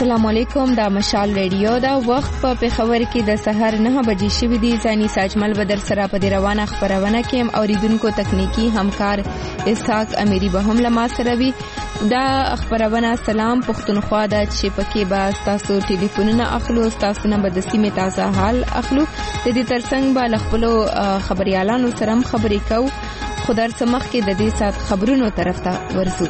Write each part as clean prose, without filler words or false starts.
السلام علیکم. دا مشال ریډیو دا وخت په پېښور کې د سحر 9 بجې شوې دي. ځاني ساجمل بدر سره په دې روانه خبرونه کې اوریدونکو تکنیکی همکار اسحاق امیری به هم لما سره وي. دا خبرونه سلام پښتونخوا دا چې پکې به تاسو ټلیفونونه اخلو، تاسو نه به د سیمې تازه حال اخلو. د دې ترڅنګ به خپل خبريالانو سره هم خبرې کوو. خدای سمخ کې د دې سات خبرونو طرف ته ورسو.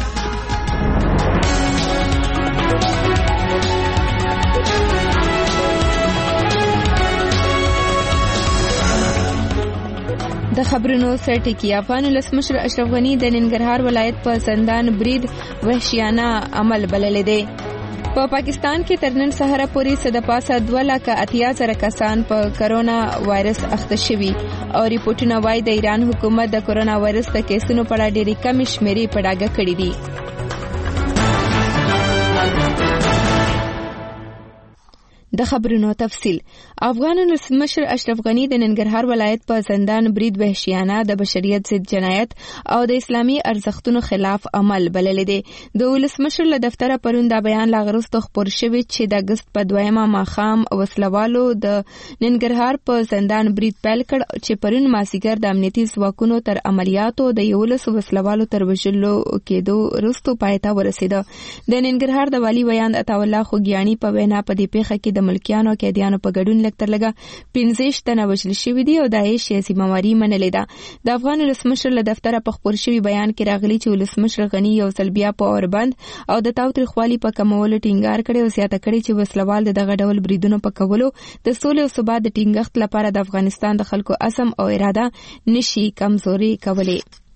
د خبرونو سرټکی افغان ولسمشر اشرف غنی د ننګرهار ولایت په زندان برید وحشیانه عمل بللی دی. په پاکستان کې تر نن سهار پورې د پاسه 2,80,000 کسان په کرونا وایرس اخته شوي او ریپورتونه وايي د ایران حکومت د کرونا وایرس د کیسونو په اړه ډېرې کمې شمیرې په ډاګه کړې دي. د خبرونو تفصیل. افغان ولسمشر اشرف غنی د ننګرهار ولایت په زندان برید وحشیانه د بشریت ضد جنایت او د اسلامي ارزښتونو خلاف عمل بللی دی. د ولسمشر له دفتره پرون دا بیان لاغرستو خبر شوی چې د اگست په 2 ماښام وسلوالو د ننګرهار په زندان برید پیل کړ چې پرون مازیګر د امنیتي ځواکونو تر عملیاتو د 11 وسلوالو تر وژلو کېدو وروسته پایته ورسېده. د ننګرهار د والي ویاند عطا الله خوګیانی په وینا په دې پیښه کې د ملکیانو کې دیانو په ګډون لکتر لګه 15 تنه وژل شوي دي او د عیش ذمہواری منلې ده. د افغان ولسمشر له دفتره په خبر شوی بیان کې راغلی چې ولسمشر غنی یو ځل بیا په اوربند او د تاوتریخوالي په کمولو ټینګار کړي او زیاته کړي چې وسلوال دغه ډول بریدونو په کولو د سولې او ثبات د ټینګښت لپاره د افغانستان د خلکو عزم او اراده نشي کمزوري کولی.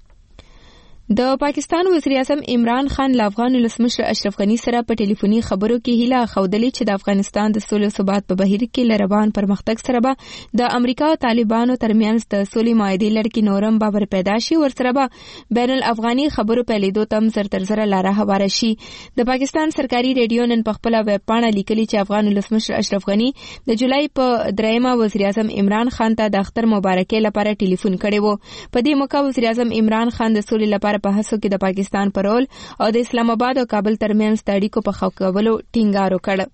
د پاکستان وزیر اعظم عمران خان له افغان ولسمشر اشرف غنی سره په ټلیفوني خبرو کې هیله خودلې چې د افغانستان د سولې او ثبات په بهیر کې لروان پرمختګ سره به د امریکا او طالبانو ترمنځ د سولې معاهدې لړ نورم باور پیدا شي، ورسره به بین الافغاني خبرو پیلېدو تم زر لاره هواره شي. د پاکستان سرکاري ریډیو نن په خپل ویب پاڼه لیکلي چې افغان ولسمشر اشرف غنی د جولای په 3 وزیر اعظم عمران خان ته د اختر مبارکي لپاره ټلیفون کړی و. په دې موقع وزیر اعظم عمران خان د سولې لپاره په هڅو کې د پاکستان پر رول او د اسلام آباد او کابل ترمنځ د اړیکو په ښه کولو ټینګار وکړ.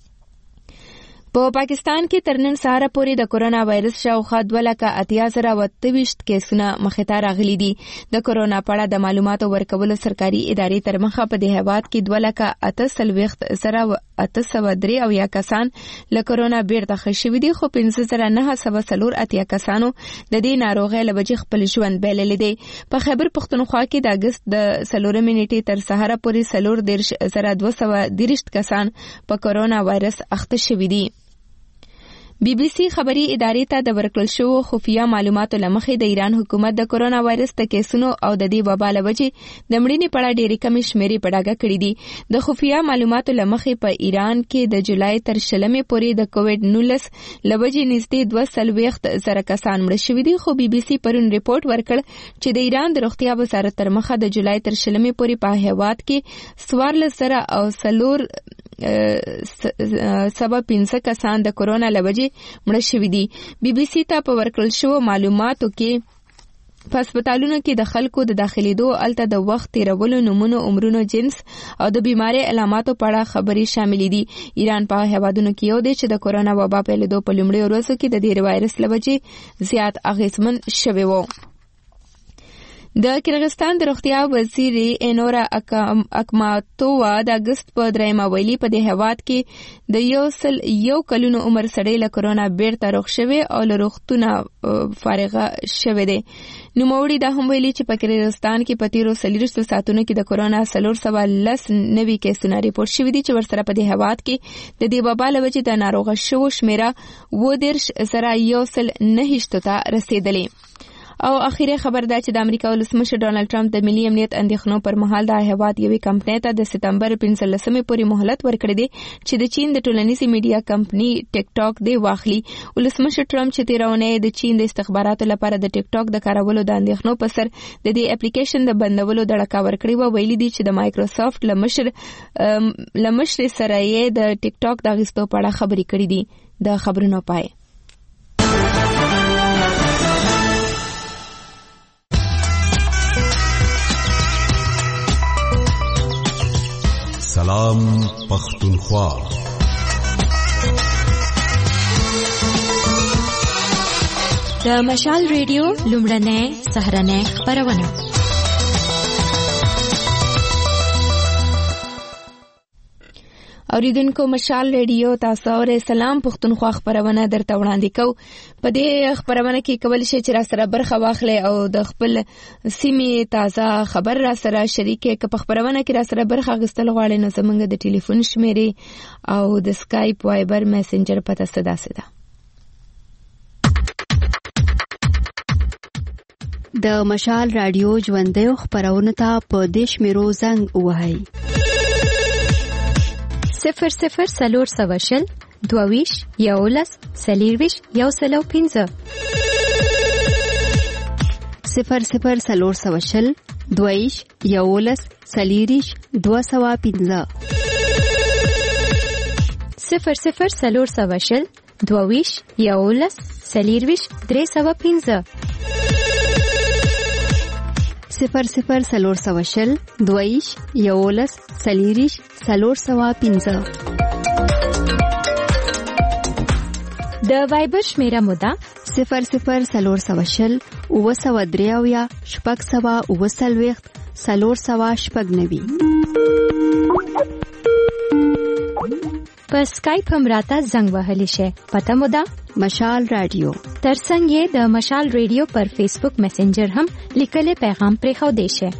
په پاکستان کې تر نن سهار پورې د کرونا وایرس شاوخوا 2,80,028 کیسونه مخې ته راغلي دي. د کرونا په اړه د معلوماتو ورکولو سرکاري ادارې تر مخه په دې هیواد کې 2,48,803 کسان له کرونا بیرته ښه شوي دي، خو 15,984 کسانو د دې ناروغۍ له وجې خپل ژوند بایللی دی. په خیبر پښتونخوا کې د اګست د 4 نیټې تر سهار پورې 14,230 کسان په کرونا وایرس اخته شوي دي. بی بی سی خبري ادارې ته د ورکړل شوو خفیه معلوماتو لمخې د ایران حکومت د کرونا وایرس د کیسونو او د دې وبا له وجې د مړینې په اړه ډېرې کمې شمیرې په ډاګه کړې دي. د خفیه معلوماتو لمخې په ایران کې د جولای تر 20 پورې د کووډ-19 له وجې نږدې 2,40,000 کسان مړه شوي دي، خو بی بی سی پرون ریپورت ورکړ چې د ایران د روغتیا وزارت تر مخه د جولای تر 20 پورې په هیواد کې 14,000 او 4,15 کسان د کرونا له وجې مړه شوي دي. بی بی سی ته په ورکړل شوو معلوماتو کې په هسپتالونو کې د خلکو د داخليدو، الته د وخت تیرولو، نمونو، عمرونو، جنس او د بیماری علاماتو په اړه خبرې شامل دي. ایران په هیوادونو کې یو دی چې د کرونا وبا پیلېدو په لومړیو ورځو کې د دې وایرس له وجې زیات اغېزمن شوی و. د کرغستان د روغتیا وزیر انورا اکماتووا د اگست په 3 ویلي په دې هیواد کې د 1 کلونو عمر سړی له کرونا بیرته روغ شوی او له روغتونه فارغه شوی دی. نوموړي دا هم ویلي چې په کرغستان کې په تیرو 40 ساعتونو کې د کرونا 410 نوي کیسونه ریپورت شوي دي چې ورسره په دې هیواد کې د دې وبا له وجې د ناروغه شوو شمیره 10,9 ته رسیدلې. او اخیری خبر دا چې د امریکا ولسمشر ډونالد ټرمپ د ملي امنیت اندېښنو پر مهال د هیواد یوې کمپنۍ ته د سپتمبر 15 پورې مهلت ورکړی دی چې د چین د ټولنیزې میډیا کمپنۍ ټیک ټاک دی واخلي. ولسمشر ټرمپ چې تیرونه د چین د استخباراتو لپاره د ټیک ټاک د کارولو د اندېښنو په سر د دې اپلیکیشن د بندولو دړکا ورکړی و، ویلي دی چې د مایکروسافت لمشر سره یې د ټیک ټاک د اغیستو په اړه خبرې کړې دي. د خبرونو پای. سلام پختونخوا. د مشال ریډیو لومړنۍ سهارنۍ خپرونه. اوریدونکو مشال ریډیو تاسو اورئ. سلام پختونخوا خبرونه درته وړاندې کوو. په دې خبرونه کې کولی شئ چې را سره برخه واخلئ او د خپل سیمې تازه خبر را سره شریکې. که په خبرونه کې را سره برخه اخیستل غواړئ نو زموږ د ټلیفون شمیرې او د سکایپ وایبر میسنجر پته داسې ده. د مشال رادیو ژوندۍ خبرونه ته په دې شمیرو زنګ ووهئ: 00 سلور سوشل 22 11 سلیرویش 105 00 سلور سوشل 22 11 سلیریش 205 00 سلور سوشل 22 11 سلیرویش 305 00 سلور سوشل 22 11 سلیریش 305. د وایبر شمیره مودا 00 سلور سوشل 903 شپږ سوا 9 سلور سوا شپږ 90. په سکایپ هم راته زنګ وهلی شي. پته مودا مشال رادیو. ترڅنګ یې د مشال ریډیو پر فیسبوک میسنجر هم لیکلي پیغام پرې خو دی شي.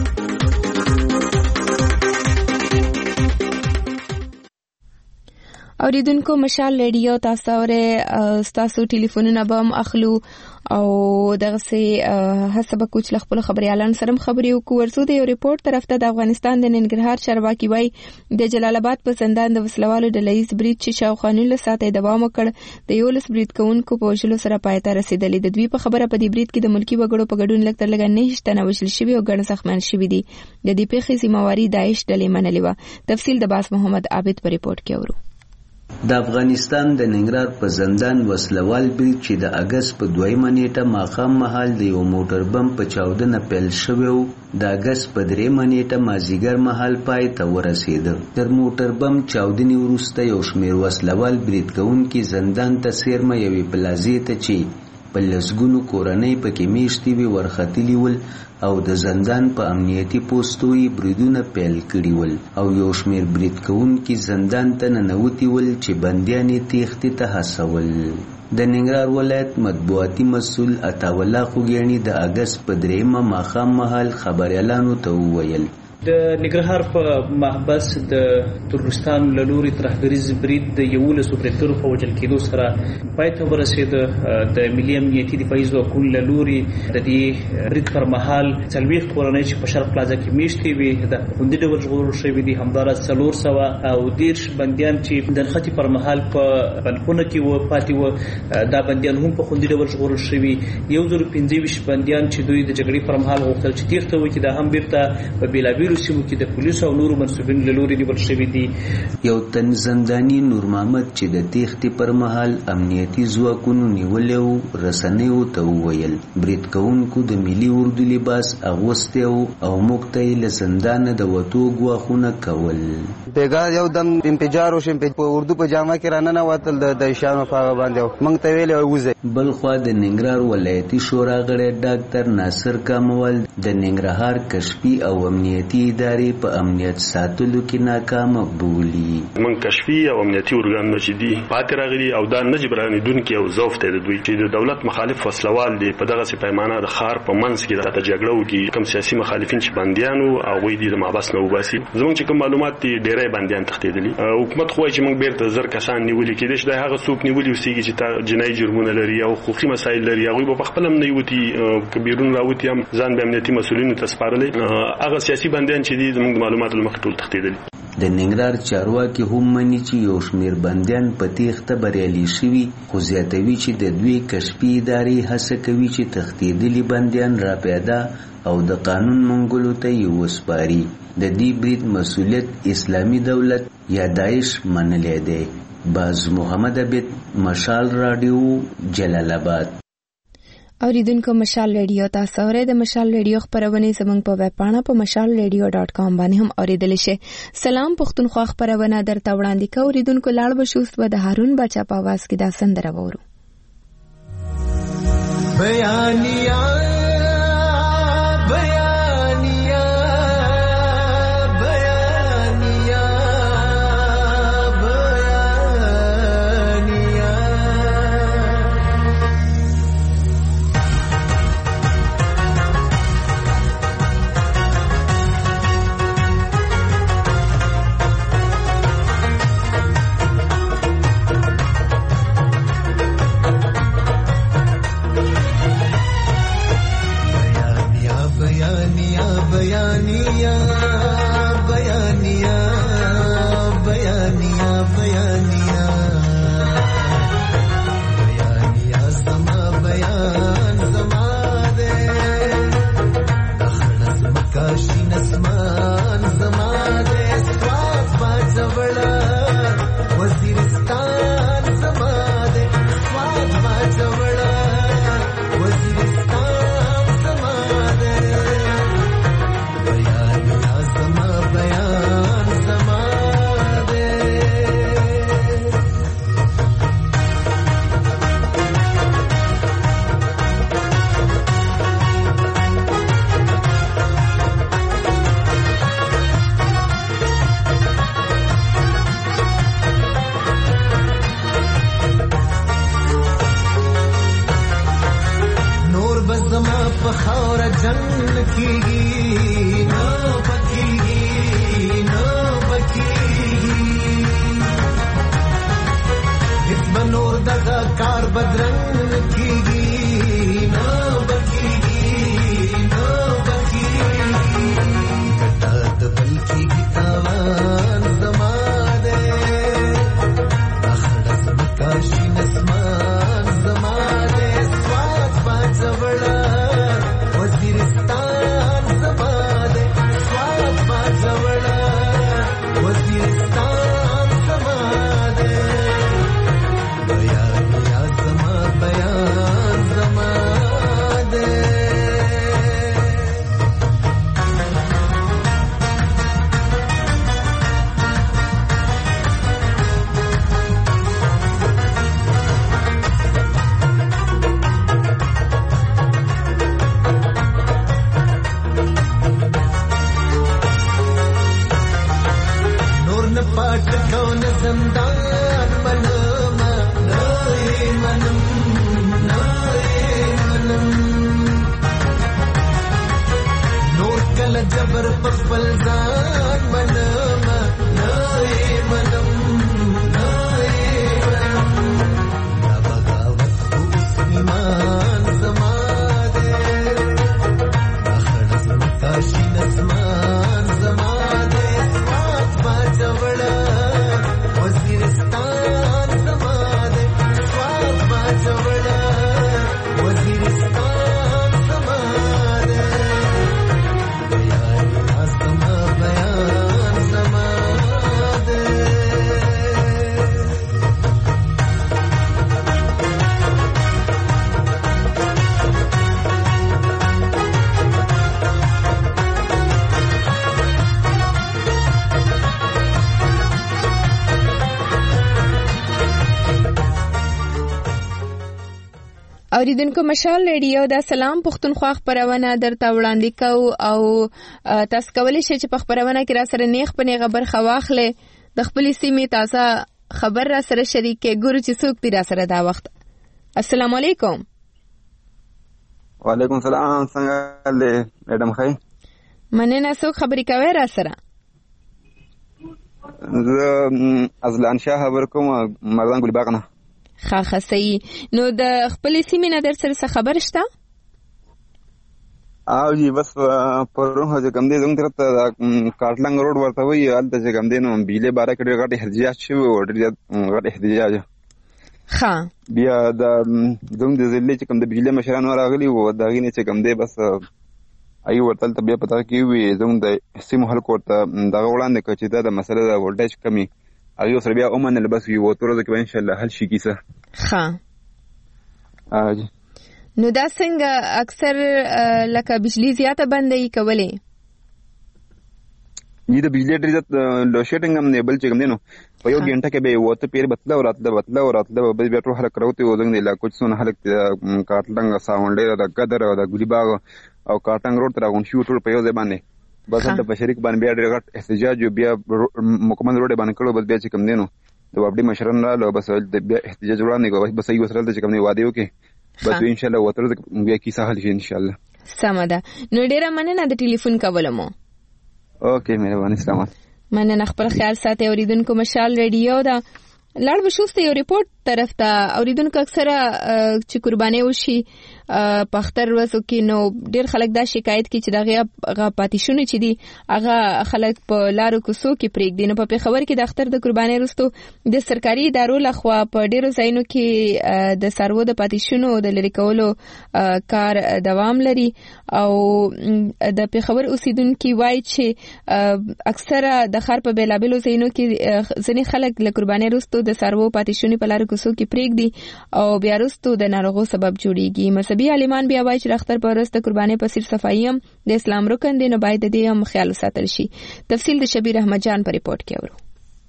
اوریدونکو مشال ریډیو تاسو اورئ. تاسو ټلیفونونه به هم اخلو او دغه سي حسب کوچ خپل خبريالان سره خبري وکړو. ورسو د یو ریپورت طرف ته د افغانستان د ننګرهار چارواکي وای د جلال آباد په زندان د وسلوالو د لایز بریډ چې شاوخوا 19 ساعته دوام وکړ د 11 بریډ کوونکو په وژلو سره پایته رسیدلې. د دوی په خبره په دې بریډ کې د ملکی وګړو په ګډون لکتر لګا نه هشتنه وژل شوی او ګڼ زخمیان شوی دي. د دې پیښې ذمہواری داعش ډلې منلې و. تفصیل د باس محمد عابد په ریپورت کې اورو. د افغانستان د ننګرهار په زندان وسلوال بریډ چې د اگست په 2 نیټه ماښام مهال د یو موټر بم په چاودنه پیل شوی و، د اگست په 3 نیټه مازیګر مهال پای ته ورسېده. تر موټر بم چاودنې وروسته یو شمېر وسلوال بریډ کوونکي زندان ته څیرمه یوې پلازې ته چې په لسګونو کورنۍ پکې میشتې وي ورختلي ول او د زندان په امنیتي پوسټو یې بریدونه پیل کړي ول او یو شمېر برید کوونکي زندان ته ننوتي ول چې بندیان یې تېښتې ته هڅول. د ننګرهار ولایت مطبوعاتي مسؤل عطاالله خوږیاڼي د اګست په 3 ماښام مهال خبريالانو ته وویل: د ننګرهار په محبس د ترکستان له لوري ترهګریز برید د 11 پرېکړو په وجل کېدو سره پای ته ورسېد. د ملي امنیتي دفاعي ځواکونو له لوري د دې برید پر مهال 40 کورنۍ چې په شرق پلازا کې میشتې وي د خوندي ډول ژغورل شوي دي. همدارس 410 بندیان چې د نښتې پر مهال په بندخونه کې و پاتې و، دا بندیان هم په خوندي ډول ژغورل شوي. 1025 بندیان چې دوی د جګړې پر مهال غوښتل چې تېښته وکړي دا هم بیرته په بیلابیلو سیمو کې د پولیسو او نورو منصوبینو له لوري نیول شوي دي. یو تن زنداني نور محمد چې د تېښتې پر مهال امنیتي ځواکونو نیولی و رسنیو ته وویل برید کوونکو د ملي اردو لباس اغوستی و او موږ ته یې له زندانه د وتو ګواښونه کول. بیګا یو دم انفجار وشو په اردو په جامه کې راننه وتل د شانو په باندې موږ ته ویل وځي. بلخوا د ننګرهار ولایتي شورا غړی ډاکټر ناصر کاموال د ننګرهار کشفي او امنیتي ادارې په امنیت ساتلو کې ناکامه بولي. من کشفي او امنیتي ارګانونه چې دي پاتې راغلي او دا نه جبرانیدونکي او ضعف ته دوی چې د دولت مخالف وسلوال دي په دغه پیمانه د ښار په منځ کې د جګړو کې کوم سیاسي مخالفین چې بنديانو او غوي دي د محبس نه وباسي. زموږ چې کوم معلومات دي ډېرې بنديان تښتېدلي. حکومت خو چې موږ بیرته زر کسان نیولي کېدای شي دا هغه څوک نیولي وسیږي چې جنایي جرمونه لري او حقوقي مسایل لري. هغوی به په خپل هم نه یوتي کبیرون راوتي هم ځان به امنیتي مسؤلینو ته سپارلي. هغه سیاسي بندیان چې دي زموږ معلوماتو له مخې ټول تښتېدلي. د ننګرهار چارواکي هم مني چې یو شمېر بندیان په تېښته بریالي شوي، خو زیاتوي چې د دوی کشفي ادارې هڅه کوي چې تښتېدلي بندیان راپیدا او د قانون منګولو ته یې وسپاري. د دې برید مسؤلیت اسلامي دولت یا داعش منلی دی. باز محمد عابد، مشال رادیو، جلال آباد. اوریدونکو مشال ریډیو تاسو اورئ د مشال ریډیو خبرونه زموږ په ویب پاڼه په mashalradio.com باندې هم اوریدل شي. سلام پښتونخوا خبرونه درته وړاندې کوي. اوریدونکو لاړ بشوست و د هارون بچا په आवाज کې دا سندره وورو. بیانیا اوریدونکو مشال ریډیو دا سلام پښتونخوا خبرونه درته وړاندې کوو او تاسو کولی شئ چې په خبرونه کې را سره نیغ په نیغه برخه واخلئ. د خپلې سیمې تازه خبر را سره شریک کړئ. ګورو چې څوک دی را سره دا وخت. السلام علیکم. وعلیکم السلام. څنګه دی میډم خی؟ مننه. څوک خبرې کوي را سره؟ زه ازلان شاه خبر کوم مردان ګلباغ نه. ښه صحیح. نو د خپلې سیمې نه در سره څه خبر شته؟ او جی بس پرون چې کوم دی زموږ طرف ته کاټلنګ روډ ورته وایي هلته چې کوم دی نو بجلۍ باره کې ډېر غټ احتجاج شوی و، ډېر زیات غټ احتجاج. بیا د زموږ د ضلعې چې کوم د بجلۍ مشران راغلي وو د هغې نه چې کوم دی بس هغې ورته هلته بیا په دغه کې وویل زموږ د سیمو خلکو ورته دغه وړاندې کړه چې دا د مسله د ولټیج کمي هغې سره بیا ومنل بس یو څو ورځو کې به انشاءالله حل شي کیسه. جی نو دا څنګه اکثر لکه بجلی زیاته بندي کولې د بجلی ډېر زیات لو شیډینګ هم نه بل چې کوم دی نو په یو غنټه کې به وته پیر بتله او راتله به بیا ټول خلک راوته وځي د علاقو څخه خلک کاټلنګ ساونډ د قدر او د ګلی باغ او کاټنګ روډ تر غون شو ټول په یو ځای باندې بس د بشریک باندې بیا ډېر غټ احتجاج بیا مکمل روډ باندې کړو بس بیا چې کوم دی نو د وابډي مشران را بس د بیا احتجاج وړاندې کوي بس یو سره د چې کوم دی واده وکي بس ان شاء الله وتر بیا کی سهل شي ان شاء الله سمه ده نو ډېر مننه د ټلیفون کولمو اوکې مهرباني سلام مننه خپل خیال ساتي اوریدونکو مشال ریډیو دا لړ بشوسته یو ریپورت طرف ته اوریدونکو اکثره چې قرباني وشي په اختر ورځو کې نو ډیر خلک دا شکایت کوي چې دغه پاتیشونه چې دي هغه خلک په لارو کوڅو کې پریږدي نو په خبر کې د اختر د قرباني وروسته د سرکاري ادارو لخوا په ډیرو ځایونو کې د سرو د پاتیشونو د لری کولو کار دوام لري او د خبر اوسیدونکو وایي چې اکثره د خار په بیلابلو ځایونو کې ځینې خلک له قرباني وروسته د سرو پاتیشونو په لارو کوڅو کې پریږدي او بیا وروسته د ناروغو سبب جوړيږي مذهبي عالمان بیا وایي چې اختر پر ورځ د قرباني په سیر صفایي هم د اسلام رکن دی نو باید د دې هم خیال وساتل شي تفصیل د شبیر احمد جان په ریپورت کې اورو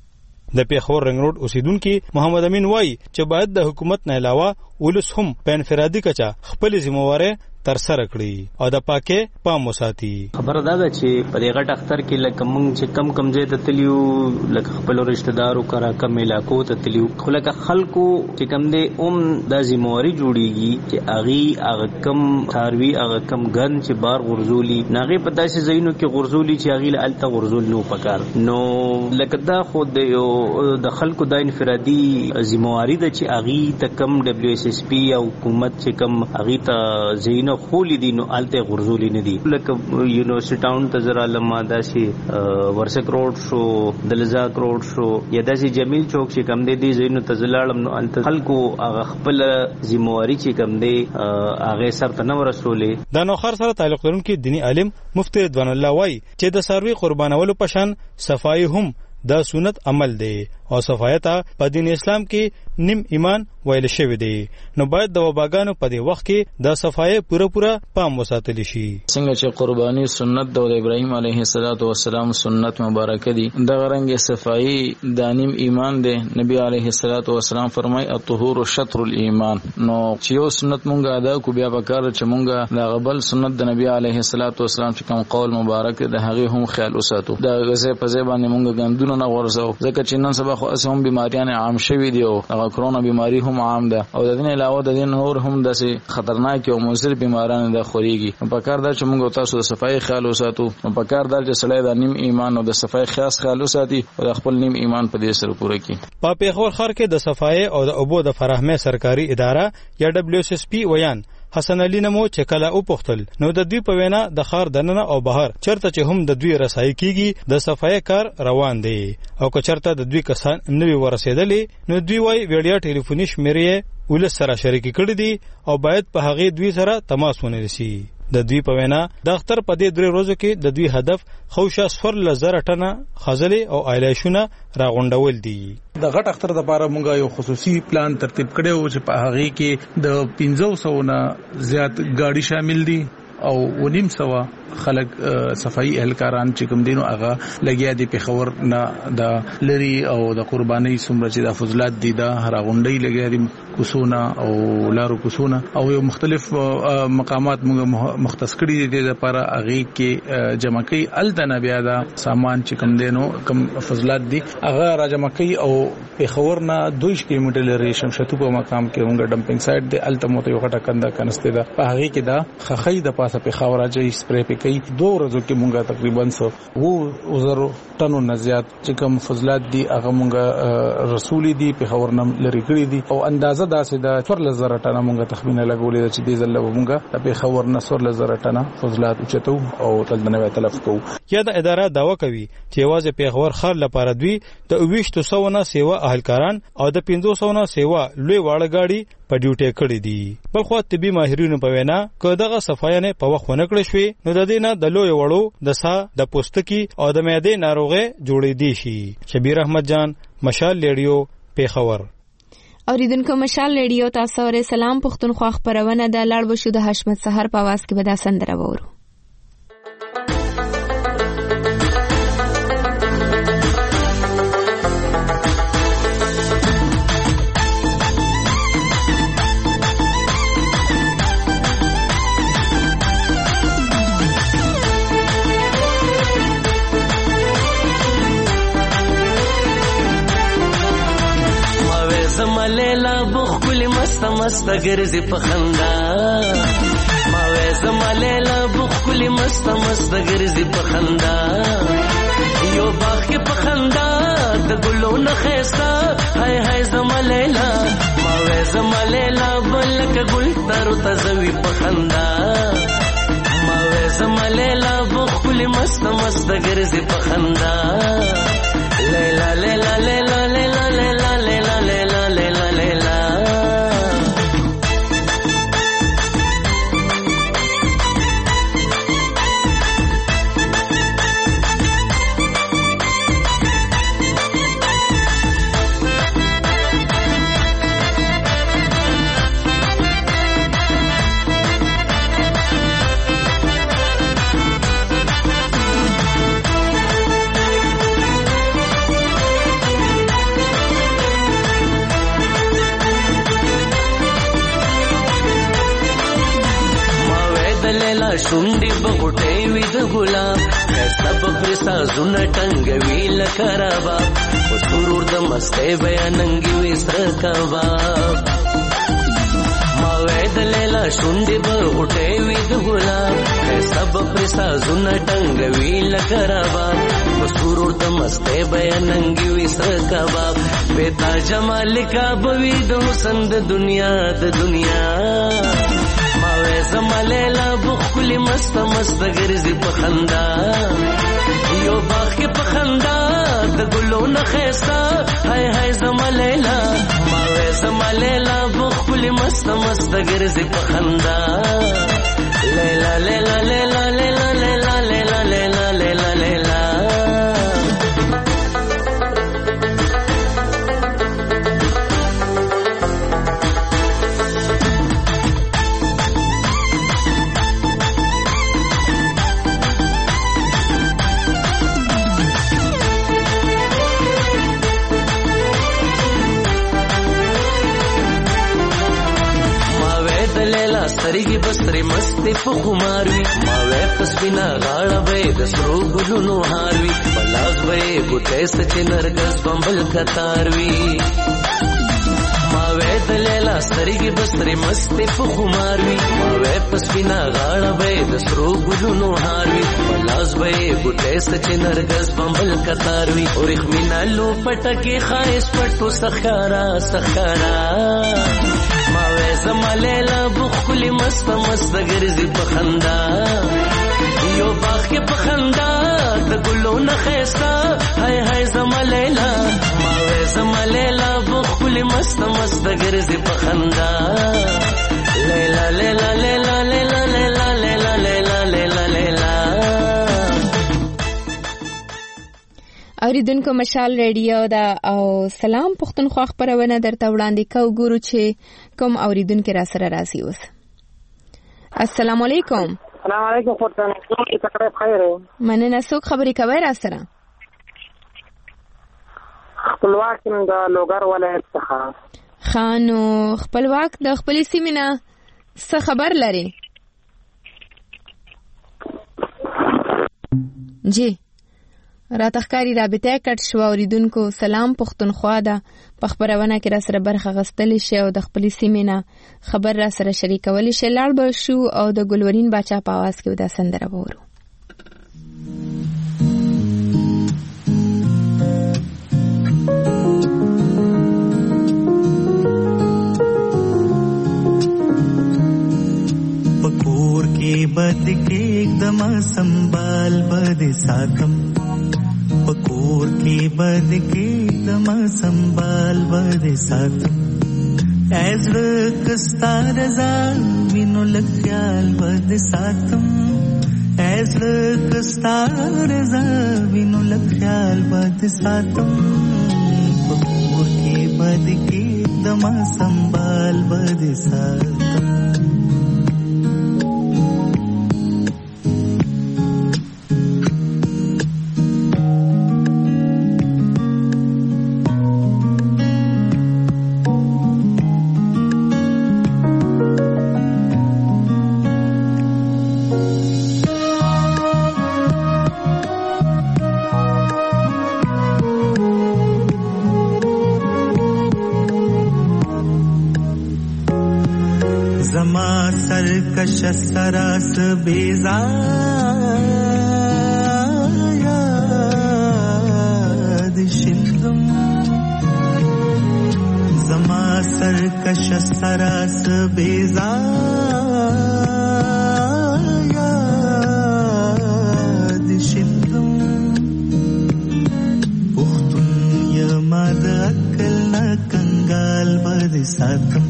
د پیښور رنګ روډ اوسیدونکو محمد امین وایي چې باید د حکومت نه علاوه ولس هم په انفرادي کچا خپل ذمہواره تر سره کړی او د پاکه پام وساتي خبره ده چې په دې غټ اختر کې لکه مونږ چې کم ځای ته تلیو لکه خپل رشتہ دارو کرا کم علاقو ته تلیو خلک خلکو چې کم دې د ذمہواری جوړیږي چې اغه کم ثاروي اغه کم ګن چې بار غرزولي ناغي په داسې ځایونو کې غرزولي چې اغه الته غرزول نو پکار نو لکه دا خو د خلکو د انفرادي ذمہواری د چې اغه ته کم WSSP او حکومت چې کم اغه ته زینو خولي دي نو الته غرزولي نه دي لکه یونیورسيټي ټاون ته زرا لمه داسي ورسک روډ شو دلزاک روډ شو یا داسي جمیل چوک چې کم دي زینو ته زلاړم نو الته خلکو هغه خپل ذمہواری چې کم دي هغه سره نه ورسولې د نوخر سره تعلق لرونکي دینی عالم مفتی رضوان الله وای چې د سروي قربانولو پشان صفای هم دا سنت عمل دی او صفایت په دین اسلام کې نیم ایمان ویل شوی دی نو باید د وباګانو په دې وخت کې د صفای پوره پام وساتل شي څنګه چې قرباني سنت د ابراهیم علیه السلام سنت مبارک دي د غرنګ صفای د نیم ایمان دی نبی علیه السلام فرمای الطهور شطر الايمان نو چې یو سنت مونږه ادا کو بیا وکړ چې مونږه د غبل سنت د نبی علیه السلام چې کوم قول مبارک د هغه هم خیال وساتو د غزه په ځای باندې مونږه ګندونه نه ورځو ځکه چې نن سبا خو اسهم بیماریان عام شوي دي او هغه کرونا بیماری هم عام ده او د دې علاوه د دې نور هم داسې خطرناک او مضر بیماران د خوريږي په کار دا چې موږ تاسو د صفای خیال وساتو په کار دا چې سړی د نیم ایمان او د صفای خاص خیال وساتي او د خپل نیم ایمان په دې سره پوره کړي په پیښور ښار کې د صفای او د اوبو د فراهمه سرکاري اداره یا WSSP ویان حسن علي نمو چې کله او پختل نو د دوی په وینا د خار دننه او بهر چرته چې هم د دوی رسای کیږي د صفای کار روان دی او که چرته د دوی کسان نوی ورسېدلې نو دوی وای ویډیو ټلیفوني شمیرې ولس سره شریک کړي دي او باید په هغه دوی سره تماس ونیسي د دوی په وینا د اختر په دې درې ورځو کې د دوی هدف خوشا سور لزر ټنه خزلې او ایلایشونه راغونډول دي د غټ اختر د لپاره مونږ یو خصوصي پلان ترتیب کړو چې په هغه کې د 500 نه زیات گاډي شامل دي او 900 خلک صفائی اهلکاران چې کوم دینو هغه لګیا دي په خبر نه د لری او د قرباني سمره چې د فضلات دي دا هرغونډي لګیا دي کوسونه او لارو کوسونه او یو مختلف مقامات موږ مختص کړي دي د لپاره هغه کې جمع کوي التنه بیا دا سامان چې کوم دینو کوم فضلات دي هغه را جمع کوي او په خبر نه 2 کیلومتر لري شمشتو په مقام کې موږ ډمپینګ سایت دی التموته یو غټه کنده کنسته ده په هغه کې دا خخې د پاسه په خبر راځي سپری په کوي 2 ورځو کې مونږه تقریبا 100 ټنو نه زیات چې کوم فضلات دي هغه مونږه رسولي دي په خبرنم لري کړی دي او اندازه داسې د 4000 ټنه مونږه تخمینه لګولې چې دې ځل مونږه په خبرنه 4000 ټنه فضلات اوچتو او تلنه تلف کو یا د اداره داوا کوي چې واځي په خبر خر لپاره دوی د 200 نه سیوا اهلکاران او د 500 نه سیوا لوی واړه گاډي په ډیوټي کړی دي بل خو طبي ماهرینو په وینا کداغه صفاینه په وخت ونه کړی شوی نو د دې نه د لوی وړو د سا د پوستکی او د معدې ناروغه جوړې دي شي شبیر احمد جان مشال ریډیو پیښور اوریدونکو مشال ریډیو تاسو سره سلام پښتونخوا خبرونه د لاړ بشو د حشمت سحر په आवाज کې به دا سندره وورو. لیلا بخل مست مست گرزی پخندا ماوی زما لیلا بخل مست مست گرزی پخندا یو باغ کې پخندا د ګلو نه خيستا هاي هاي زما لیلا ماوی زما لیلا بلک ګل تر تزوی پخندا ماوی زما لیلا بخل مست مست گرزی پخندا لیلا لیلا لیلا لیلا لیلا لیلا لیلا لیلا لیلا شونډي بغټې وې د ګلاب کسب پرسا زونه ټنګوي لکرابا او سرور د مستې بیاننګي وې سر کباب ما وې د لیلا شونډي بغټې وې د ګلاب کسب پرسا زونه ټنګوي لکرابا او سرور د مستې بیاننګي وې سر کباب بتا جمال کا بوي د حسن د دنیا زما لیلا بخل مست مست گرزی پخندا یو باغ کې پخندا د ګلو نه خيستا هاي هاي زما لیلا ماوي زما لیلا بخل مست مست گرزی پخندا لیلا لیلا لیلا لیلا لیلا لیلا لیلا لیلا لیلا سترګي بسترې مستې په خماروي ما وې پسپینا غاړه به د سرو ګلونو هاروي بلاس به ګوتې سچ نرګس بمبل کتاروي ما وې د لیلا سترګي بسترې مستې په خماروي ما وې پسپینا غاړه به د سرو ګلونو هاروي بلاس به ګوتې سچ نرګس بمبل کتاروي اورخ مینا لو پټکي خایس پټو سخارا ماوی زما لیلا بخل مست مست گرزی پخندا یو باغ کې پخندا د ګلو نه خيستا هاي هاي زما لیلا ماوی زما لیلا بخل مست مست گرزی پخندا لیلا لیلا لیلا لیلا لیلا لیلا لیلا لیلا لیلا اوریدونکو مشال ریډیو دا او سلام پښتونخوا خبرونه درته وړاندې کوو ګورو چې کوم اوریدونکو را سره راځي اوس. السلام علیکم. السلام علیکم پښتونخوا کی تقریب خیر مننه څوک خبرې کوي را سره؟ خپلواک د لوګر ولایت څخه. خانو خپلواک د خپل سیمې نه څه خبر لري؟ جی راتخکاری رابطه کټ شو. اوریدونکو سلام پښتونخوا ده په خبرونه کې را سره برخه غستلی شي او د خپل سیمې نه خبر را سره شریکولی شي. لاړ به شو او د ګلورین باچا په आवाज کې دا سندره وورو. پکور کې بد کې एकदम संभाल बद साथम पकोर के बद के दम संभाल बद साथम ऐज़ कस्ता रजा विनो लख्याल बद साथम ऐज़ कस्ता रजा विनो लख्याल बद साथम पकोर के बद के एकदम संभाल बदे सातम सरकश सरास बेजायाद शिल्पम जमा सरकश सरास बेजायाद शिल्पम पुख्तुन यमद अक्ल न कंगाल बद सातम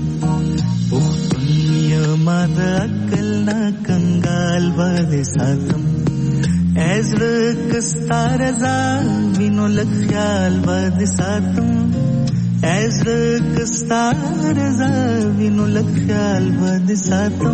मद अक्ल न कंगाल बद सातम ऐज़्र कस्तार जा विनो लख्याल बद सातम ऐज़्र कस्तार जा विनो लख्याल बद सातम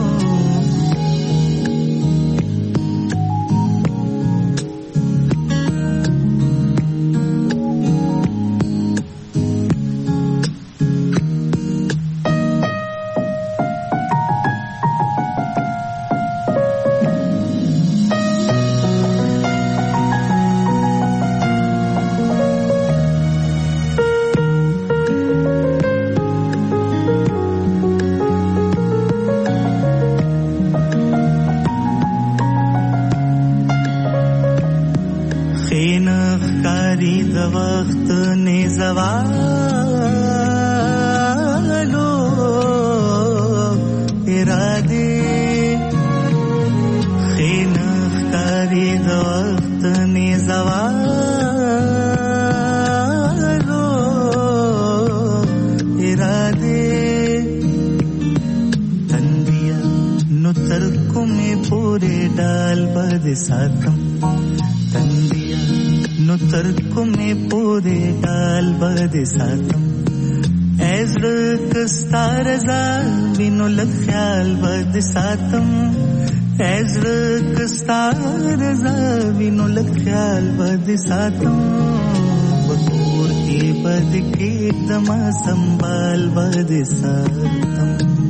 सातम ऐज़्र कस्तार ज़ाविनो लख्याल बद सातम बकोर के बद के दमा संभाल बद सातम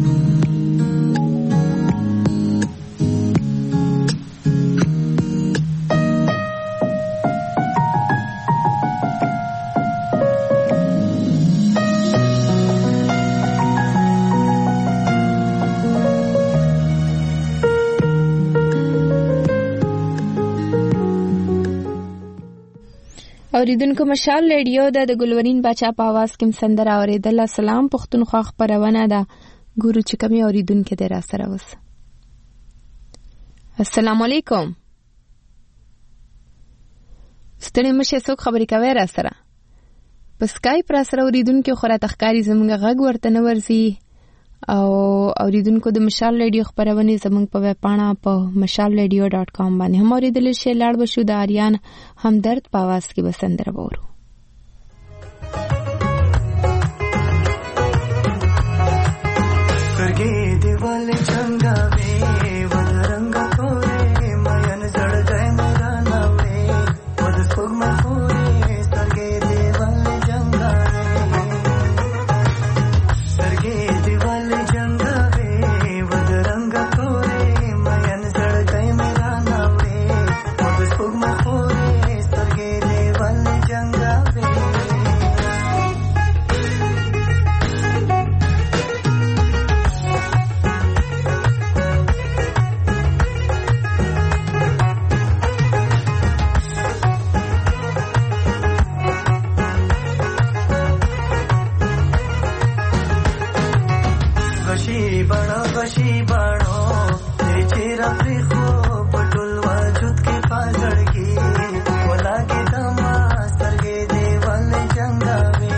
اوریدونکو مشال ریډیو د ګلورین بچا په आवाज کې سندره اوریدل. سلام پښتونخوا خبرونه ده ګورو چې کومي اوریدونکو د را سره وس. السلام علیکم. ستړي مشه څوک خبرې کوي را سره په سکایپ را سره اوریدونکو خورا تخکاری زمونږ غږ ورته نه ورسي او اوریدونکو د مشال ریډیو خبرونه زمونږ په ویب پاڼه په mashalradio.com باندې هم اوریدل شي. لاړ بشو د آریان همدرد په आवाज کې بسندره وورو. سترګې دیوال څنګه وې ودرنګ کورې مېن زړګې میرا ناوې ود سپوږمۍ کورې سترګې دیوال څنګه سترګې دیوال څنګه وې ودرنګ کورې مېن زړګې میرا ناوې ود سپوږمۍ کورې سترګې دیوال څنګه وې बशी बाड़ो चेहरा पे खो पटुल वजूद के पाजड़गी बोला के दमा सरगे देवल जंगावे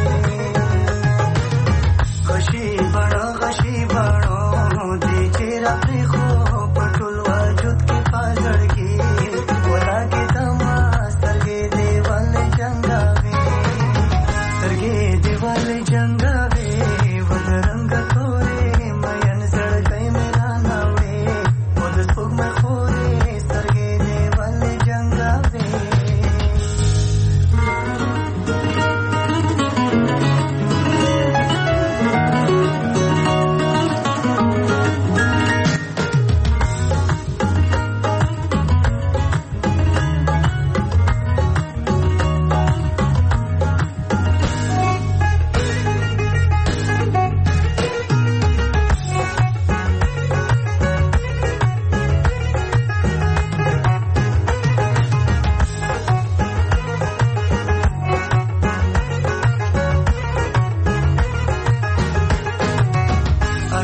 गशी बाड़ो दे चेहरा पे खो पटुल वजूद के पाजड़गी बोला के दमा सरगे देवल जंगावे सरगे देवल जंगावे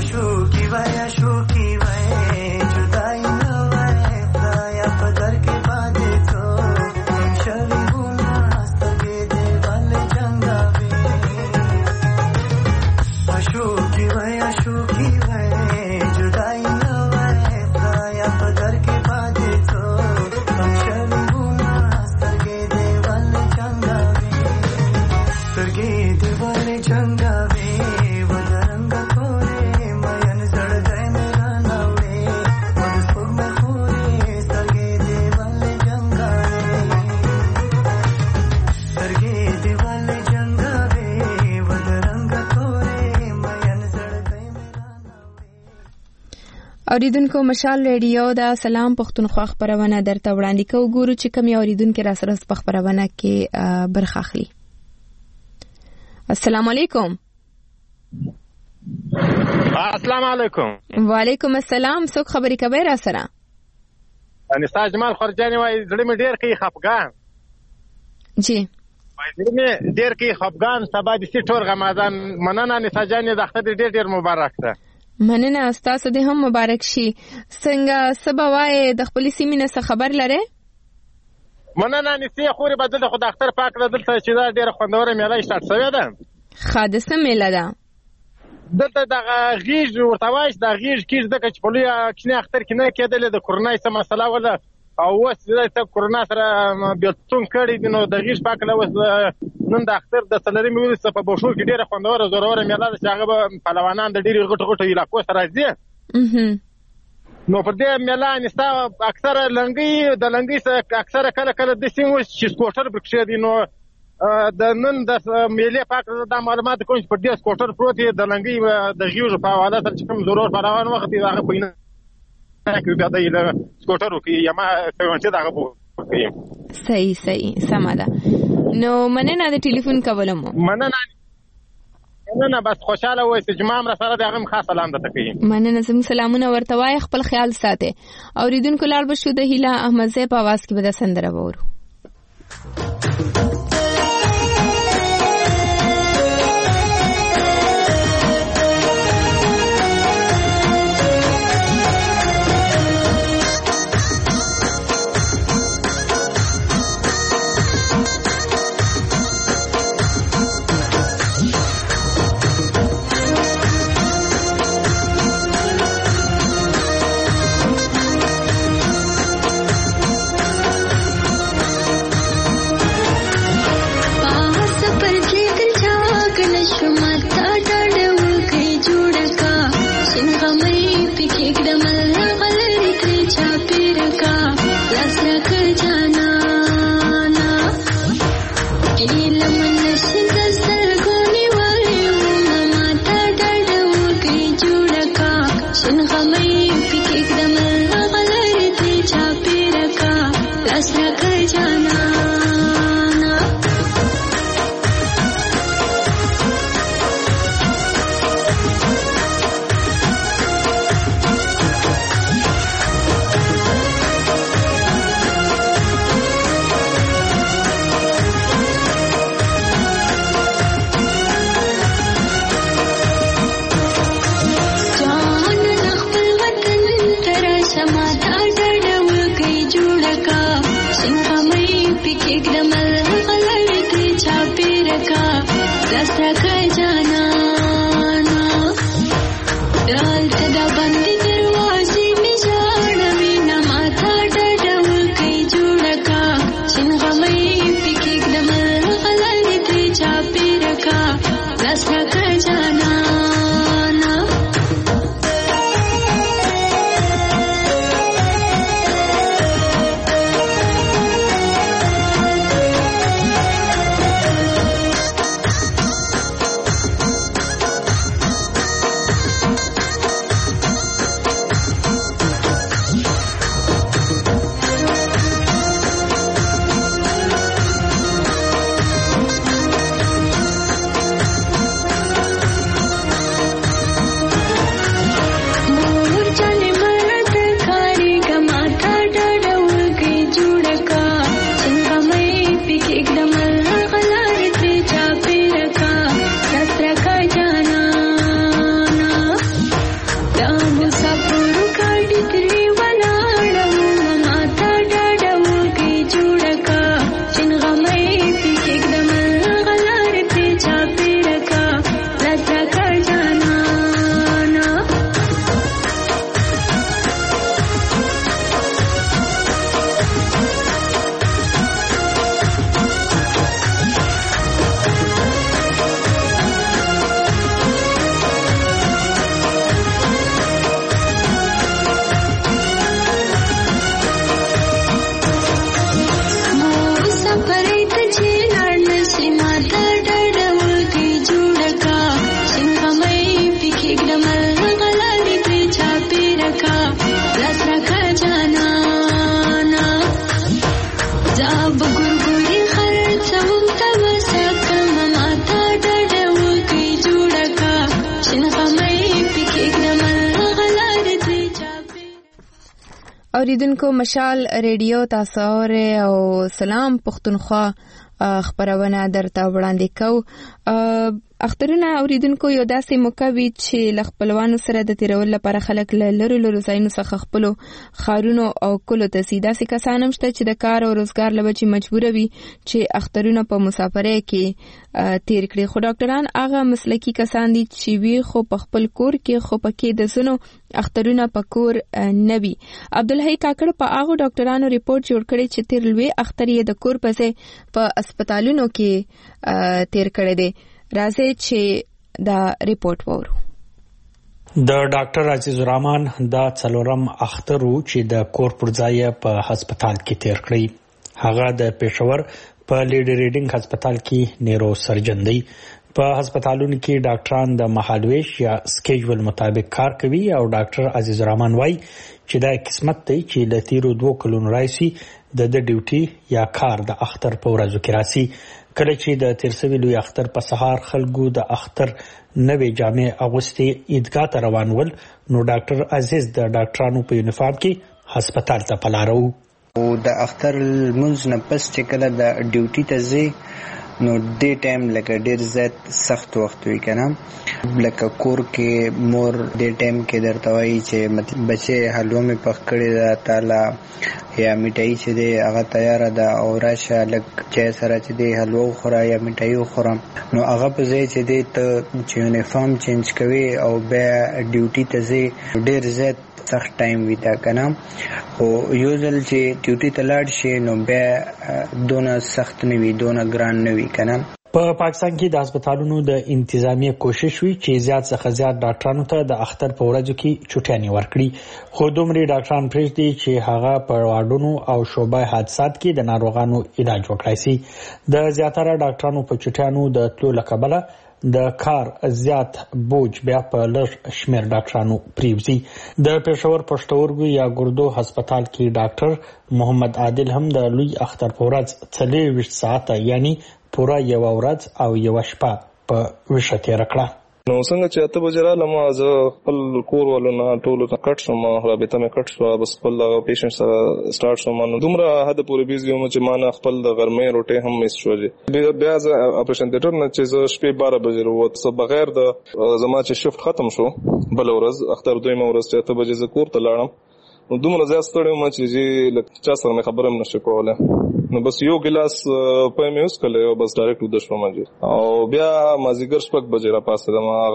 अशोकी वै जुदाई न वै खुदाया पदर के बादे तो शरी गुना स्तगे देवाल जंगावे अशोकी वै जुदाई न वै खुदाया पदर के बादे तो शरी गुना स्तगे देवाल जंगावे स्तगे देवाल जंगावे اوریدونکو مشال ریډیو دا سلام پښتونخوا خبرونه درته وړاندې کوو. ګورو چې کوم اوریدونکو را سره په خبرونه کې برخه اخلي. السلام علیکم. السلام علیکم. وعلیکم السلام. څوک خبرې کوي را سره؟ انستا جمال خرجانی وای زړه مې ډیر کې خفګان. جی زړه مې ډیر کې خفګان. سبا د سټور غمازان مننه انستا جان د اختر ډیر مبارک ده. مننه تاسو دې هم مبارک شي. څنګه سبا وای د خپل سیمې نه خبر لره؟ مننه نسی خوري بدل خو د اختر پاک را دلته چې دا ډیره خوندوره میله شټ شوې ده. حادثه میله ده دلته د غیږ ورته وایي د غیږ کیږي د کچپلویا کینه اختر کې نه کېدل د کورونای سم مسله ولا او اوس د کرونا سره بیلتون کړی دي. نو د غیږ پاک له وس نن د اختر د سلری میول څخه په بوشو کې ډیره خوندوره زوروره میله ده چې هغه پهلوانان د ډیره غټو علاقو سره راځي. نو په دې میله نستا اکثره لنګي د لنګي سره اکثره کله د سیمو چې سکوټر برکشه دي. نو د نن د میلې پاک د معلومات کوم په دې سکوټر پروت دی د لنګي د غیږ په حواله سره چې کوم ضرور پهلوان وخت دی هغه پوینه کې بیا د سکوټر کې یما څنګه دا غو صحیح سماده. نو مننه د ټلیفون کولم. مننه بس خوشاله وای چې جمعه مر سره دغه خاص سلام ده کوي. مننه زم سلامونه ورته وای. خپل خیال ساته. اوریدونکو لار بشو د هیله احمد زی په आवाज کې به د سندره وورو. اوریدونکو مشال ریډیو تاسو او سلام پښتونخوا خبرونه درته وړاندې کوو. اخترونه اوریدونکو یو داسې موقع وي چې لخپلوانو سره د تیرول لپاره خلک لرو ځایونو څخه خپل خارونو او کلو ته سیده کسان هم شته چې د کار او روزګار لپاره مجبور وي چې اخترونه په مسافرۍ کې تیر کړي. خو ډاکټران هغه مسلکی کسان دي چې وی خو په خپل کور کې خو پکې د زنو اخترونه په کور نه وي. عبدالحی کاکړ په هغه ډاکټرانو ریپورت جوړ کړی چې تیر لوی اختر یې د کور په هسپتالونو کې تیر کړی دی. راځي چې دا ریپورت وورو. د ډاکټر عزیز الرحمن دا څلورم اختر چې د کور پر ځای په هسپتال کې تیر کړی. هغه د پېښور په لیډي ریډینګ هسپتال کې نیرو سرجن دی. په هسپتالونو کې ډاکټران د مهالويش یا سکیجول مطابق کار کوي او ډاکټر عزیز الرحمن وايي چې دا قسمت دی چې د تیرو 2 کلونو راځي د ډیوټي یا کار د اختر په ورځو کې راسي. کله چې د تیرسوي لوی اختر په سهار خلکو د اختر نوې جامې اغوستې عیدګاه ته روان ول نو ډاکټر عزیز د ډاکټرانو په یونیفارم کې هسپتال ته پلارو. او د اختر منځ نه پس چې کله د ډیوټي ته ځي نو دې ټایم لکه ډیر زیات سخت وخت وي کنه. لکه کور کې مور دې ټایم کې درته وایي چې مطلب بچي حلوا می پخ کړی دا تعالی یا میټای چې دې هغه تیار ده او راشه لکه چې سره چې دې حلوا خورا یا میټای خورا نو هغه په ځای چې دې ته چې یونیفارم چینج کوي او بیا ډیوټي ته ځي ډیر زیات سخت ټایم وي دا کنه. او یو ځل چې ډیوټي ته لاړ شي نو بیا دونه سخت نه وي دونه ګران نه وي کنه. په پاکستان کې د هسپتالونو د انتظامیه کوشش وی چې زیات څخه زیات ډاکټرانو ته د اختر په ورځو کې چټیانې ورکړي. خو دومره ډاکټران پرېږدي چې هغه په واډونو او شوبای حادثات کې د ناروغانو علاج وکړي سي. د زیاتره ډاکټرانو په چټیانو د تلو لکبله د کار زیات بوج بیا په لږ شمیر ډاکټرانو پریوزي. د پېښور پښتورګو یا ګردو هسپتال کې ډاکټر محمد عادل هم د لوی اختر په ورځ 24 ساعته یعنی پورا یو ورځ او یو شپه په وشه تیر کړه. نو څنګه چې اته بجې راغلم زه خپل کور ولونه ټولو ته کټ شوم رابطه مې کټ شو بس خپل پیشنټ سره سٹارټ شوم نو دومره حد پورې بیزی وم چې ما نه خپل د غرمې روټي هم مس شوې. بیا زه اپریشن تیټر نه چې زه شپې 12 بجې وروت بغیر د زما چې شفت ختم شو بل ورځ اختر دویمه ورځ چې اته بجې زه کور ته لاړم نو دومره زیات ستړی وم چې لکه چا سره مې خبره هم نشو کوله. نو بس یو ګلاس په مې اوس کله او بس ډایرکټ ود شوم او بیا مازیګر شپږ بجې را پاسه ما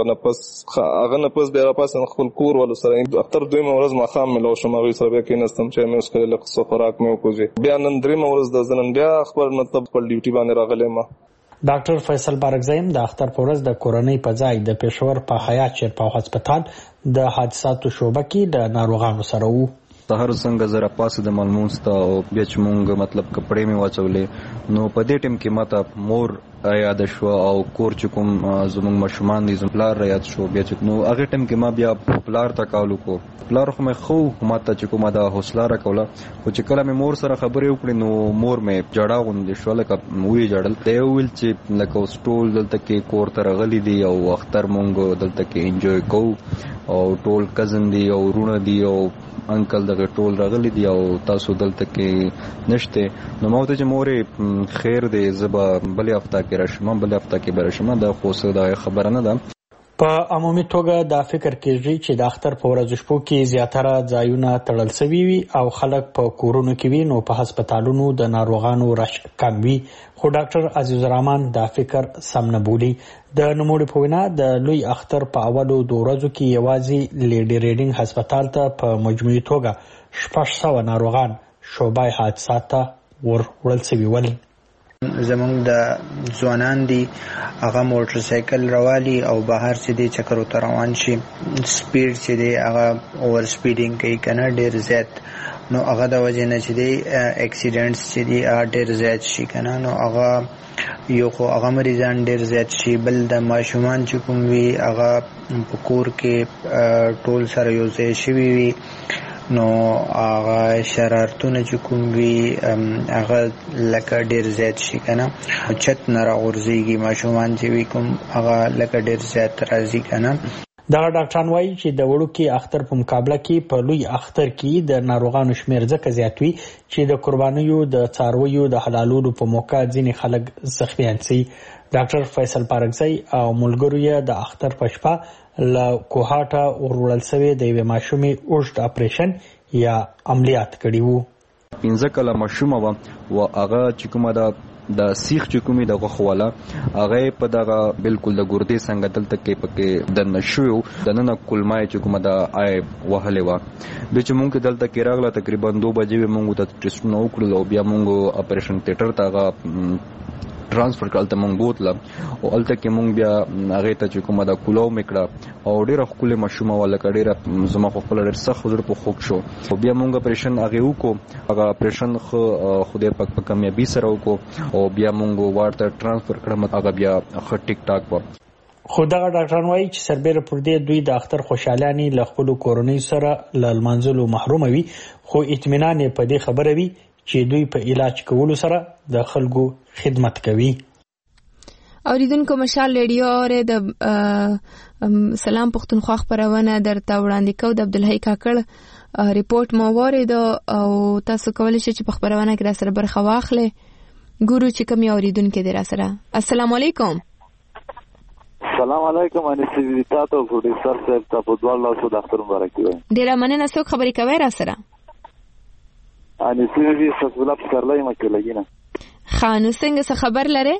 هغه نه پس بیا را پاسه خپل کور ول سره اختر دویمه ورځ ما خام ملو شم هغه سره بیا کېناستم چې مې اوس کله لکه سفراک مې وکړي. بیا نن دریمه ورځ د ځنن بیا خپل مطلب خپل ډیوټي باندې راغلم. ډاکټر فیصل بارکزایم د اختر په ورځ د کورنۍ په ځای د پېښور په حیات چیرپاو هسپتال د حادثاتو شعبه کې د ناروغانو سره وو. هر څنګه زره پاسه د ملمونز ته او بیا چې مونږ مطلب کپڑے می واچولې نو په دې ټیم کې ماته مور یاد شو او کور چې کوم زموږ مشمان دي زمپلار یاد شو بیا چې نو هغه ټیم کې ما بیا پلار تا کالو کو پلار خو مې خو ماته چې کومه دا حوصله راکوله خو چې کله مې مور سره خبرې وکړې نو مور مې جړا غوندې شو لکه وی جړل ته ویل چې لکه سټول دلته کې کور ته راغلي دي او اختر مونږ دلته کې انجوای کوو او ټول کزن دي او رونه دي او انکل دغه ټول راغلي دي او تاسو دلته کې نشته نو مو ته چې مورې خیر دې زبا بلې هفته کې راشم بلې هفته کې برشم دا خو څه دا خبره نه ده. په عمومي توګه دا فکر کېږي چې د اختر په ورځو شپو کې زیاتره ځایونه تړل شوي وي او خلک په کورونو کې وي نو په هسپتالونو د ناروغانو رش کم وي. خو ډاکټر عزیز الرحمن دا فکر سم نه بولي. د نوموړي په وینا د لوی اختر په اولو 2 ورځو کې یوازې لیډي ریډینګ هسپتال ته په مجموعي توګه 600 ناروغان شوبای حادثات ته وړل شوي ول. زمونږ د ځوانان دي هغه موټر سایکل روالي او بهر چې دی چکر ته روان شي سپیډ چې دی هغه اوور سپیډینګ کوي کنه ډیر زیات نو هغه د وجه نه چې دی اکسیډنټس چې دی ډیر زیات شي کنه نو هغه یو خو هغه مریضان ډیر زیات شي بل د ماشومان چې کوم وي هغه په کور کې ټول سره یو ځای شوي وي نو هغه شرارتونه چې کوم وي هغه لکه ډیر زیات شي کنه چت نه راغورځيږي ماشومان چې وي کوم هغه لکه ډیر زیات راځي کنه. دغه ډاکټران وایي چې د وړوکي اختر په مقابله کې په لوی اختر کې د ناروغانو شمیر ځکه زیات وي چې د قربانیو د څارویو د حلالولو په موقع ځینې خلک زخمیان شي. ډاکټر فیصل پارکزی او ملګرو یې د اختر په شپه له کوهاټه وروړل شوی د یوې ماشومې اوږد اپریشن یا عملیات کړي وو. 15 کاله ماشومه وه او هغه چې کومه د سیخ چې کومې د غوښو والا هغه په دغه بالکل د ګردې څنګه دلته کې پکې د نشو د نن کلمای چې کومه د آی وهلې و د چې مونږ دلته کې راغله تقریبا 2 بجې مونږ د ټیسټونو وکړل او بیا مونږ اپریشن تیټر ته ट्रांसफर کالته مونږ بوتله او الته کې مونږ بیا هغه ته چې کومه د کولو میکړه او ډیره خپل مشومه ولا کډیره زما خپل ډیر سخت زړه په خوک شو او بیا مونږ اپریشن هغه وکړو هغه اپریشن خو دې پک کامیابی سره وکړو او بیا مونږ ورته ترانسفر کړم هغه بیا خ ټیک ټاک و. خو دغه ډاکټران وایي چې سربېره پر دې دوی د اختر خوشحالاني له خپل کورنۍ سره له لمانځلو محروم وي خو اطمینان په دې خبره وي چې دوی په علاج کولو سره د خلکو خدمت کوي. اوریدونکو مشال ریډیو اوره د سلام پښتونخوا خبرونه درته وړاندې کو د عبدالحی کاکړ ریپورت مو ورید او تاسو کولی شئ چې په خبرونه کې را سره برخه واخلئ. ګورو چې کوم اوریدونکو دی را سره. السلام علیکم. السلام علیکم انسی تاسو پروډوسر صاحب ته په دوه لاسو د اختر مبارک وي. ډیره مننه. څوک خبرې کوي را سره؟ انسی وی سسولا پسرلای مکه لګینا. خانو څنګه څه خبر لره؟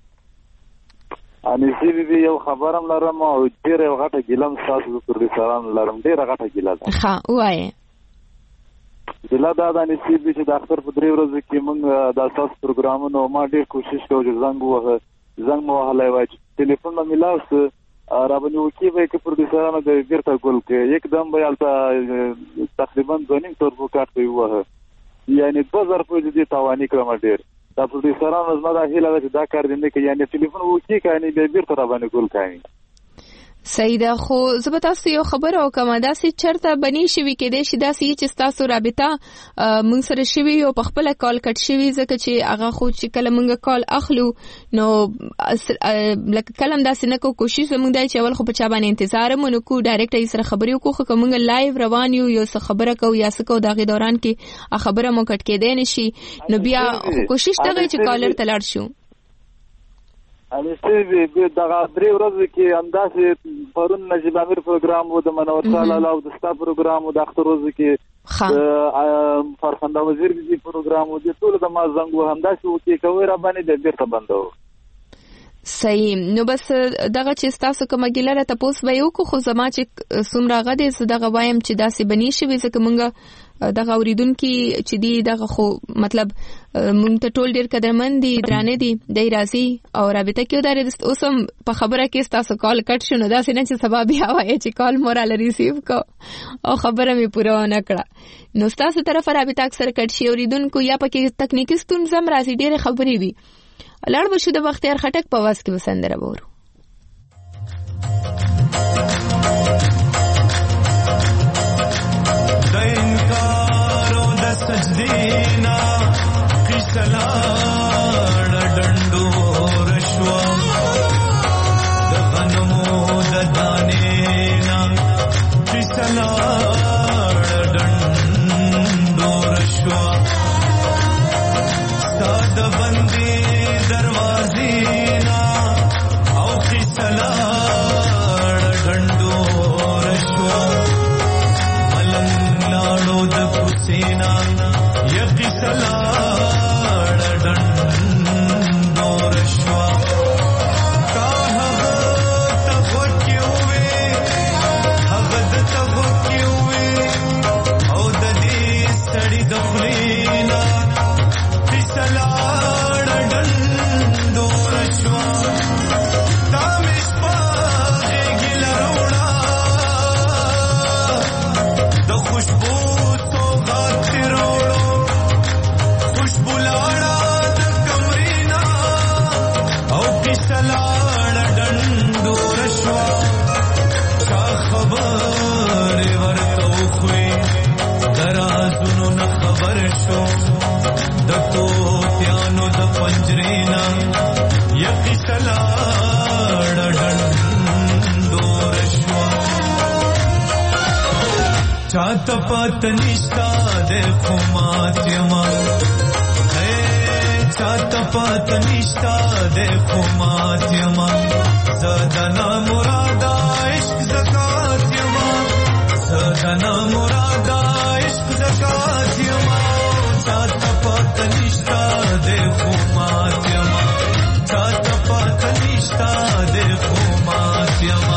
انسی وی یو خبرم لرم او ډیره غټه ګلم تاسو پروډوسران لرم ډیره غټه ګلا ده. ها وایي. ګلا دا د انسی وی چې د اختر په 3 ورځې کې موږ د اساس پروګرامونو ما ډیر کوشش کوو چې زنګ مو هلای وای ټلیفون ما ملاوس رابني وکی به کې پروډوسرانو د ګرته ګول کې یکدم به البته تقریبا 2.5 تور وکړ دی وه یعنی 2000 روپۍ دې توانی کړم ډیر دا پروډوسرانو زما د هیله ده چې دا کار دې نه کوي یعنی ټلیفون وکی کانی به بیرته رابني ګول کوي. سیده خو زه تاسو یو خبر او کوم داسې چرته بنی شوی کې دې شي داسې چې تاسو رابطه مونږ سره شوی او په خپل کال کټ شوی ځکه چې هغه خو چې کله مونږ کال اخلو نو لکه کلم داسې نه کو کوشش مونږ دای چې اول خو په چا باندې انتظار مونږ کو ډایرکټ یې سره خبرې وکړو خو مونږ لایو روان یو څه خبره کو یا څه کو دغه دوران کې خبره مو کټ کې دی نشي نو بیا کوشش دا چې کالر تلار شو. انسی وی دغه 3 ورځې کې انداسې پرون نجیب امیر پروګرام و د منور تعالی او د ستا پروګرام و د اختر ورځې کې فرخنده وزیر بي پروګرام و د ټول د ما زنګ و همداسې و کې کوي را باندې د بیرته بندو. صحیح. نو بس دغه چې تاسو کومه ګیلره تاسو به یو خو زما چې سمره غدې زه دغه وایم چې داسې بنی شي ځکه مونږ دغه اوریدونکو چې دی دغه خو مطلب مونږ ته ټول ډیر قدرمن دي درانه دي د راضي او رابطه کې درې اوسم په خبره کې تاسو کال کټ شونه داسې نه چې سبب بیا وایي چې کال مورال ریسیو کو او خبره می پوره نه کړه نو تاسو طرف رابطه اکثر کټ شي اوریدونکو یا پکې تکنیکی ستونزې هم راځي ډیره خبرې وي لړ بشو د بختیار خټک په واس کې وسندره وورو. د انکار او د سجدینا قسلا ډندو رشوا د غنمو د دانینا قسلا ډندو رشوا ساد بندي دروازینا او قسلا ډندو رشوا ملنګ لاړو د کوسینا یقی سلا ډندو رشوا کا هغه تغو کیوي هغه د تغو کیوي او د دې سړی د خلینا قسلا چاته پات نشتا د خماتما چاته پات نشتا د خماتما زدنا مرادا عشق زکات یما زدنا مرادا عشق زکات یما چاته پات نشتا د خماتما چاته پات نشتا د خماتما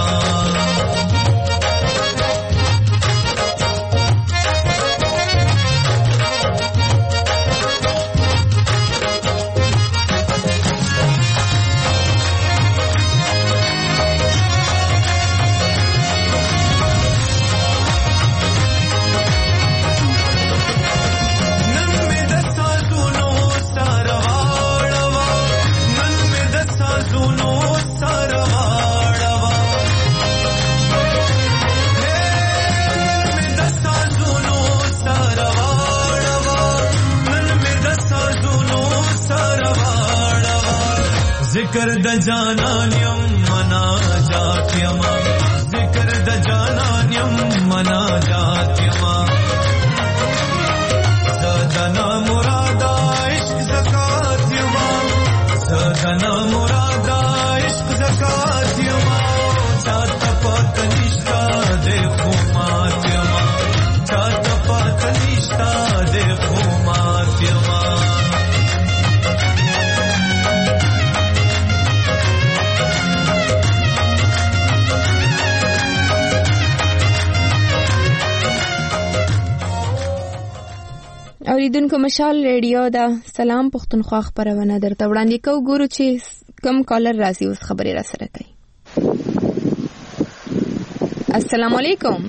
ذکر د جانانیم مناجات یما ذکر د جانانیم مناجات یما زدنا مرادا عشق زکات یما زدنا مرادا عشق زکات یما چاته پات نشتا د خمات یما چاته پات نشتا د خمات یما اوریدونکو مشال ریډیو دا سلام پښتونخوا خبرونه درته وړاندې کوو. ګورو چې کم کالر راځي اوس خبرې را سره کوي. السلام علیکم.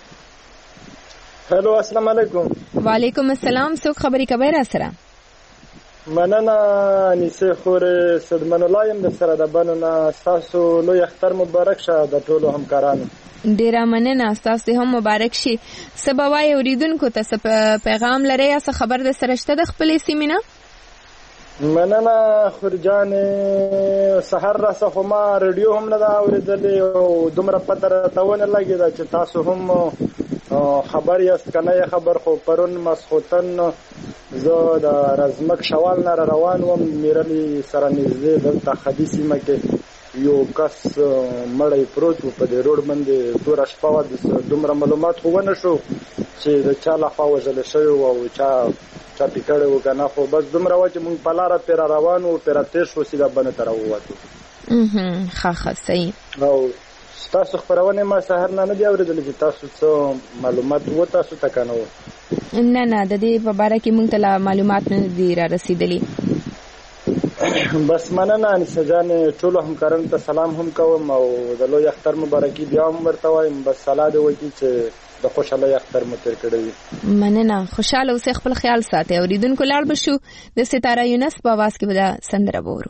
هلو السلام علیکم. وعلیکم السلام. څوک خبرې کوي را سره؟ مننه انیسه خور صدمن الله يم د سره د بنونه تاسو لوی اختر مبارک شه د ټولو همکارانو. ډیره مننه تاسو هم مبارک شي. سباوای اوریدونکو ته پیغام لري یا خبر د سرشته د خپلې سیمې نه؟ مننه خورجان سحر را څخه ما رادیو هم نه دا اوریدلې او دومره پته راته نه لګیدا چې تاسو هم خبر یاست کنه خبر خو پرون مسخوتن زه د رزمک شوال نه روان وم میرلی سره نږدې دلته خدیسي مکه یو کس مړی پروت په دې روډ باندې تور شپه و دومره معلومات خو ونه شو چې د چا لخوا وژل شوی او چا پیکړی و کنه خو بس دومره و چې مونږ په لاره پیر روان وو پیر تېر شو سیده بنه ته راووتو. ښه صحیح. او تاسو خبرونه ما سحر نه دی اورېدل چې تاسو څه معلومات و تاسو ته کنه و؟ نه د دې په باره کې مونږ ته معلومات نه دي را رسیدلي. بس مننه انیسه جان ټولو همکارانو ته سلام هم کوم او د لوی اختر مبارکي بیا هم ورته وایم. بس سلام دی وکړي چې د خوشاله اختر مو تیر کړی. مننه. خوشاله اوسئ، خپل خیال ساتئ. اوریدونکو لاړ بشو د ستاره یونس په आवाज کې به دا سندره وورو.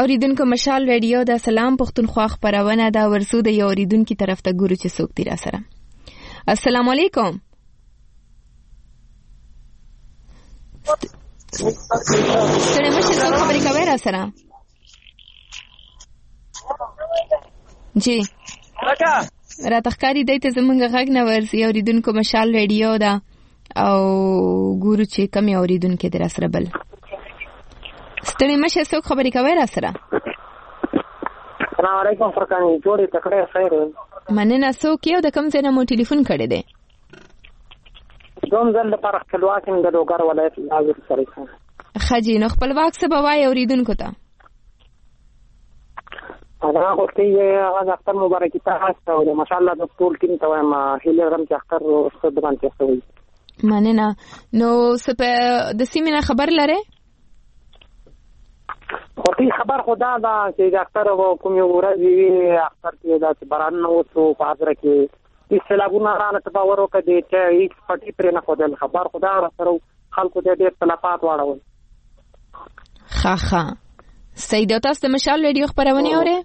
اوریدونکو مشال ریډیو د سلام پښتونخوا خبرونه دا ورسو د یو اوریدونکو طرف ته ګورو چې څوک دی را سره. السلام علیکم. ستړي مشه څوک خبرې کوي را سره؟ جی را تخکاری دیته زمونږ غږ نه ورسي. اوریدونکو مشال ریډیو دا او ګورو چې کم اوریدونکو دی را سره بل. ستړي مشه څوک خبرې کوي را سره؟ السلام علیکم فرقانی جوړې تکړه خیر. مننه. څوک یو د کوم ځای نه مو ټلیفون کړی دی؟ دوم ځل لپاره خپلواک یم د لوګر ولایت لاجور سره. خجی نو خپلواک څه به وایي اوریدونکو ته؟ دا وختي هغه اختر مبارکي تاسو او ماشاءالله د ټول ټیم ته وایم هیله لرم چې اختر ستاسو باندې کوي. مننه. نو څه د سیمه خبر لره؟ خوري خبر خدا دا چې ډاکټر کوم یو ورځ وی اختر کې دا باران نو وڅو پادره کې چې سلابونه رانه تباور وکړي چې هیڅ پټي پر نه خدل خبر خدا سره خلکو دې ډېر تلفات واړول. خا سید تاسو د مشال ریډیو خبرونه اورئ؟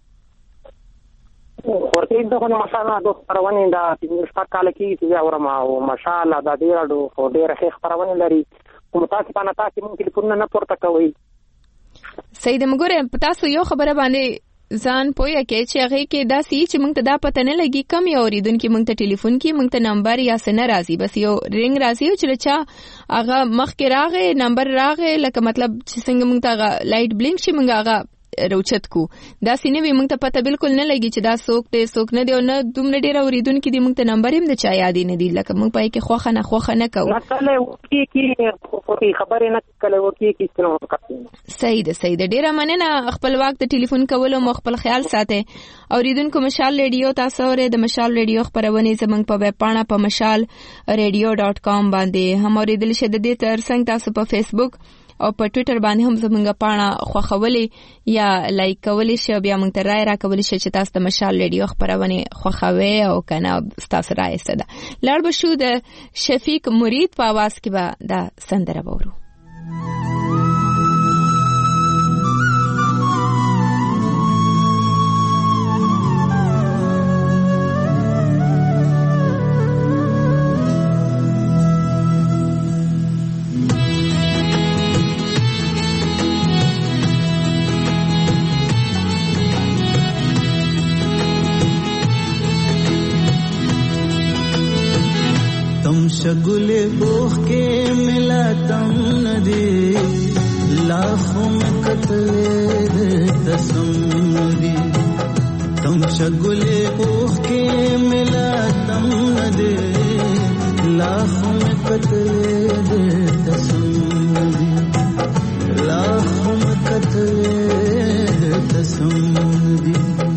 ورته دغه مشال د خبرونه دا په کال کې چې اورم او مشال د دې اډو ډېر ښه خبرونه لري. کوم تاسو په نتا کې مونږ ټلیفون نه پورته کوي. سید مګوره تاسو یو خبره باندې ځان پوهه کې چې هغه کې دا سی چې موږ ته دا پته نه لګي کم یو اوریدونکو موږ ته ټلیفون کې موږ ته نمبر یا سن راځي بس یو رنګ راځي چې چا هغه مخ کې راغې نمبر راغې لکه مطلب چې څنګه موږ ته لایټ بلینک شي موږ هغه روچت کو دا سینې وي موږ ته پته بالکل نه لګي چې دا څوک دی څوک نه دی او نه دومره ډیر اوریدونکو دي موږ ته نمبر هم د چا یاد نه دی لکه موږ پای کې خوخه نه کوو. مثلا کې خبرې نه کله وکی کې څنګه وکړي. صحیح ډیره مننه. خپلواک د ټلیفون کولو مو خپل خیال ساتئ. اوریدونکو مشال ریډیو تاسو اورئ. د مشال ریډیو خبرونه زموږ په ویب پاڼه په mashalradio.com باندې هم اوریدل شي. د دې ترڅنګ تاسو په فیسبوک او په ټوئیټر باندې هم زموږ پاڼه خوښولې یا لایک کولې شي بیا موږ ته رائے راکولې شي چې تاسو د مشال ریډیو خبرونه خوښوي او کنه تاسو رائے څه ده. لړ به شو د شفیق مرید په आवाज کې به دا سندره وورو. शगुले बोह के मिला तम नदी लाखों में कतले तसम्मदी तुम शगुले बोह के मिला तम नदी लाखों में कतले तसम्मदी लाखों में कतले तसम्मदी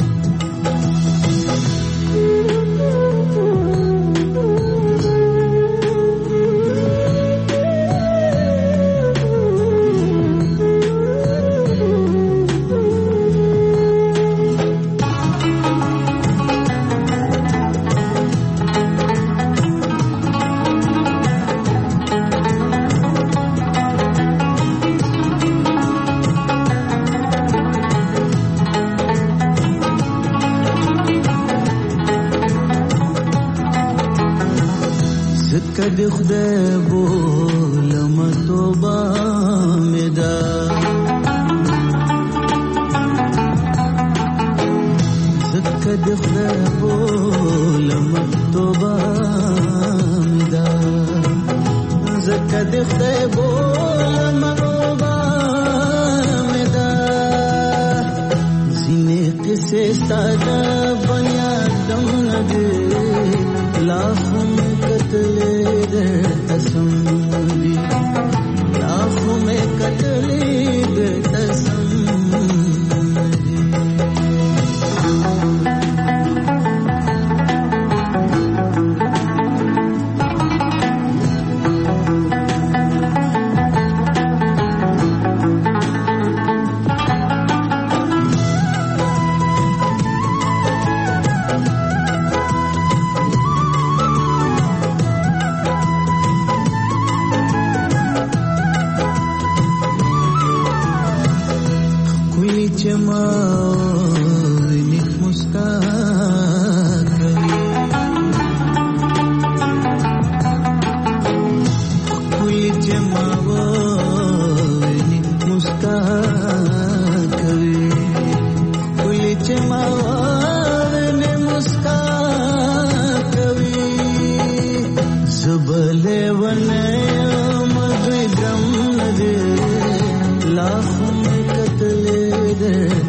کدی خدای بولم توبه مدا کدی خدای بولم توبه مدا کدی خدای بولم توبه مدا زینه قصه ساده بنیادم ندی लाखों में कतले दे तसम्मदी लाखों में कतले दे तसम्मदी ویني مسکا کوي کولی جما ویني مسکا کوي کولی جما ویني مسکا کوي زبله ونه مدري دم نه لاخ में कतले दे